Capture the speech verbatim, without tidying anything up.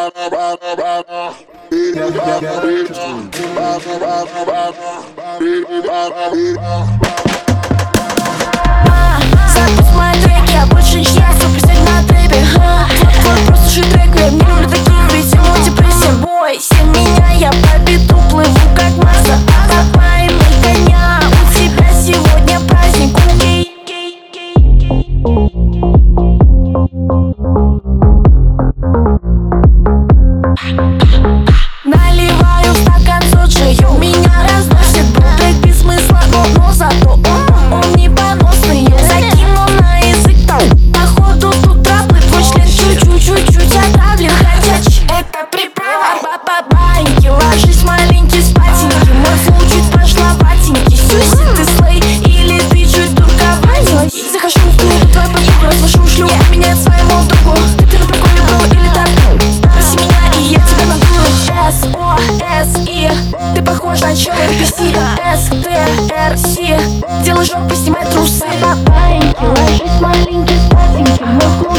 Запуск мои треки, я больше не счастлив, присядь на трепе. Твой просто слушай трек, мне не люблю таких веселых депрессий. Бойся меня, я по биту плыву как масса. Пойми коня, у тебя сегодня праздник. Наливаю в стакан соджию, меня разносит бутыль без смысла, но, но зато он, он не поносный. Закинул на язык там, походу тут траблы. Твой член чуть-чуть-чуть отравлен, хотя это приправа. Ба-ба-баньки, ложись маленький спатенький, мой флоу чуть пошловатенький. Сюси, ты слей или ты чуть турковатенький? Захожу в клуб, твою подругу разложу шлюх, меняет своему другу. Ты на приколе был или так? Спроси меня, и я тебя надую. С, О, С, И, ты похож на чё эр пи си. С, Т, Р, Си, делай жопу, снимай трусы. Бабаеньки, ложись маленький спатенький, мой